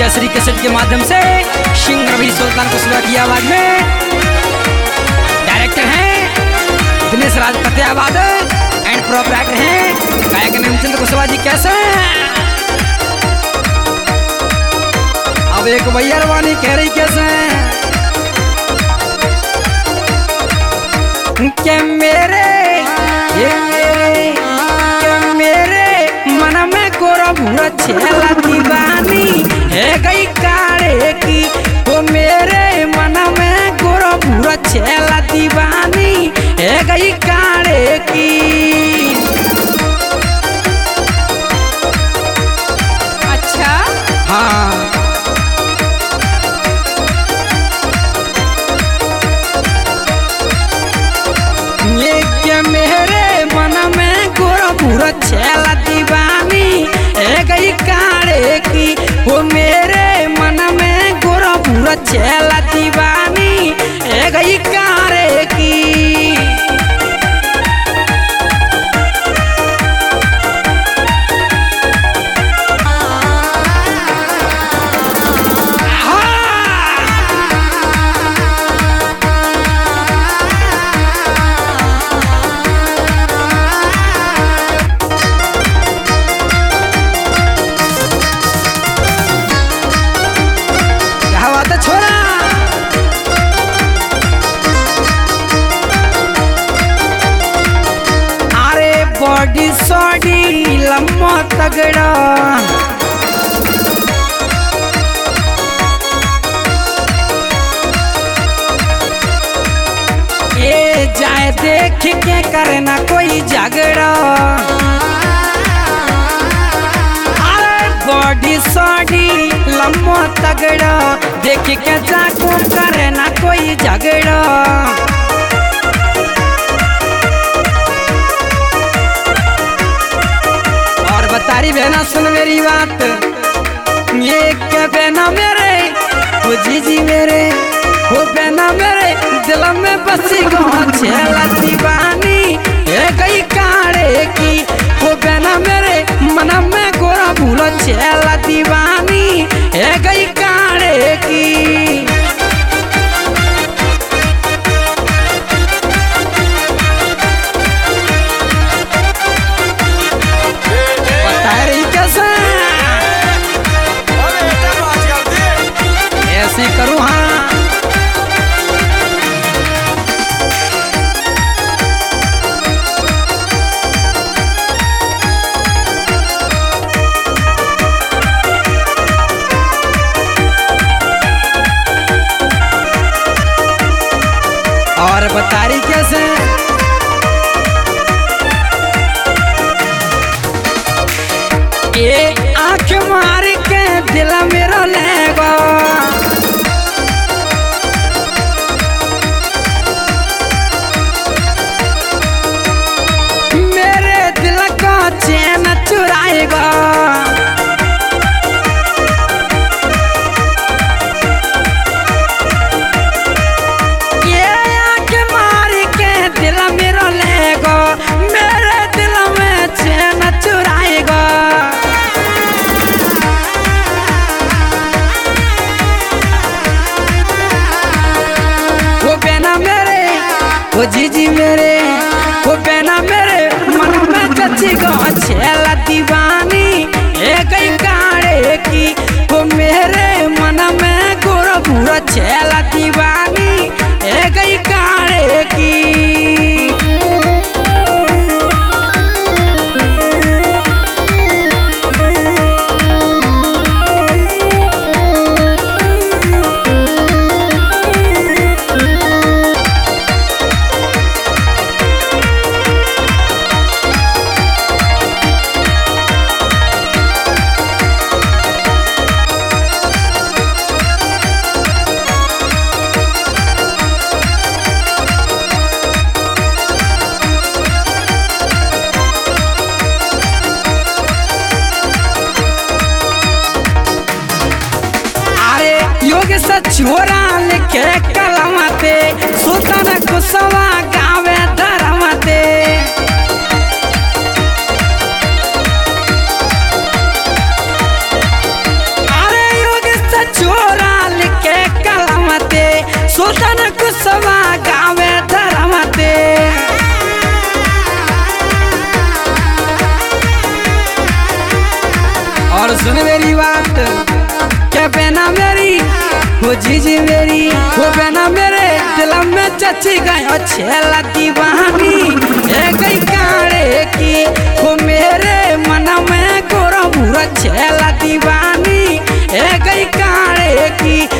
केसरी cassette के माध्यम से सिंह रवि सुल्तान कुशवाहा की आवाज में। डायरेक्टर हैं दिनेश राज फतेहाबाद एंड प्रोपराइटर हैं गायक हेमचंद्र कुशवाहा जी। कैसे अब एक भैया रवानी कह रही कैसे के मेरे मन में गोरा भूरा छेला दीवानी है गई कारे की। वो मेरे मन में गोरा भूरा छेला दीवानी है गई कारे की। अच्छा हाँ ये क्या मेरे मन में गोरा भूरा छेला दीवानी है गई कारे की। वो मेरे मन में गोरा भूरा छेला दीवानी है गई कारे की। बॉडी सॉडी लम्बा तगड़ा ये जाए देख के करना कोई झगड़ा। अरे बॉडी सॉडी लम्बा तगड़ा देख के जाको करना कोई झगड़ा। तारी बहना सुन मेरी बात ये क्या बहना मेरे वो जीजी मेरे वो बहना मेरे दिल में बसी गो छेला दीवानी है गई कारे की। वो बहना मेरे मन में गोरा भूला छेला दीवानी है गई कारे की। ऐसे करूँ हाँ और बता रही कैसे ये आँख मार के दिल मेरा लेगा। मेरे दिल का चैन चुराएगा। ये आँख मार के दिल मेरा लेगा। मेरे दिल में चैन चुराएगा। वो बहना मेरे वो जीजी मेरे वो बहना मेरे मन में कच्ची गो छेला दीवानी है गई कारे की। वो मेरे मन में गोरा भूरा छेला दीवानी है गई कारे की। छोरा लिखे कलमते सुल्तान कुशवाहा गावे धर्मते। अरे योगी सुल्तान कुशवा गावे धरमते और सुन मेरी बात क्या बहना मेरी वो जीजी मेरी वो बहना मेरे दिल में चची गई छेला दीवानी गई काड़े की वो मेरे मन में गोरा भूरा छेला दीवानी गई काड़े की